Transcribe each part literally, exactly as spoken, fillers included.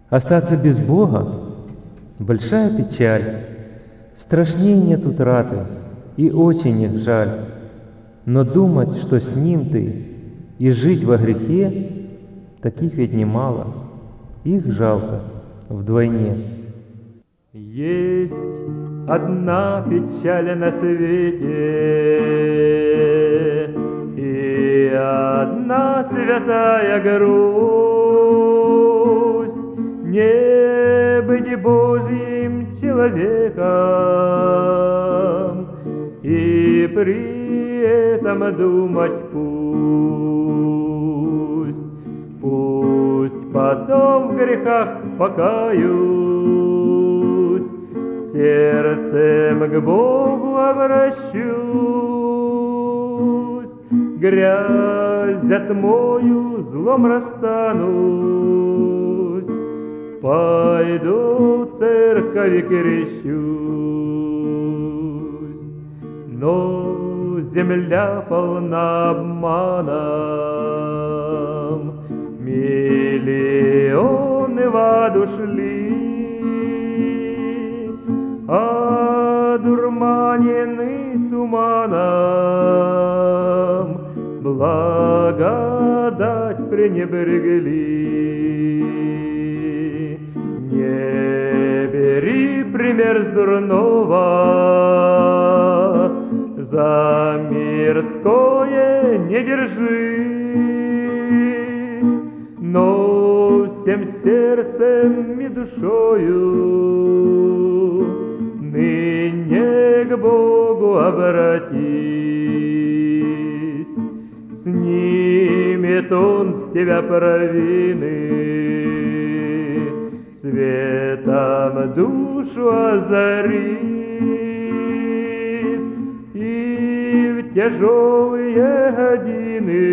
Остаться без Бога — большая печаль, страшней нет утраты, и очень их жаль. Но думать, что с Ним ты, и жить во грехе, таких ведь немало, их жалко вдвойне. Есть одна печаль на свете, и одна святая грусть — не быть Божьим человеком, и при этом думать пусть, пусть потом в грехах покаюсь, сердцем к Богу обращусь, грязь отмою, злом расстанусь, пойду в церковь и крещусь. Но земля полна обманом, миллионы в ад ушли, одурманены туманом, благодать пренебрегли. Не бери пример с дурного, за мирское не держись, но всем сердцем и душою ныне к Богу обратись. Снимет Он с тебя провины, светом душу озарит, и в тяжелые годины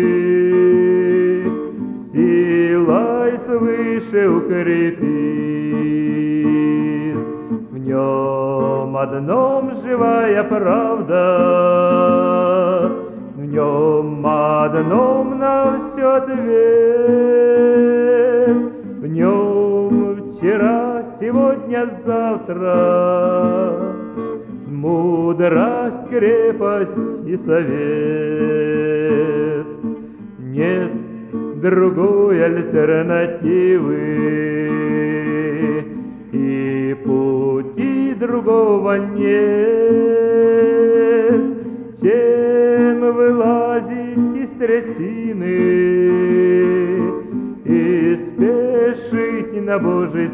силой свыше укрепит. В нем одном живая правда, в нем одном на все ответ, в нем вчера, сегодня, завтра, мудрость, крепость и совет. Нет другой альтернативы, и пути другого нет, чем вылазить из трясины и спешить на Божий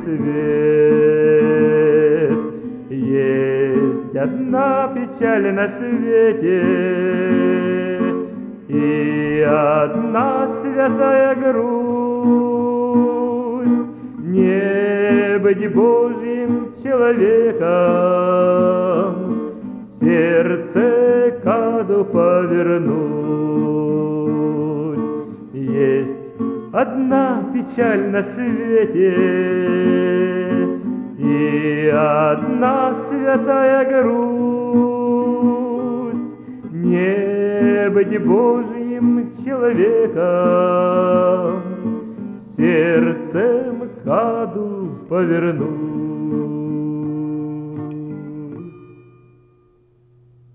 свет. Есть одна печаль на свете, и одна святая грусть — не быть Божьим человеком, сердце к аду повернуть. Есть одна печаль на свете, и одна святая грусть — не быть Божьим человеком, сердцем к аду повернуть.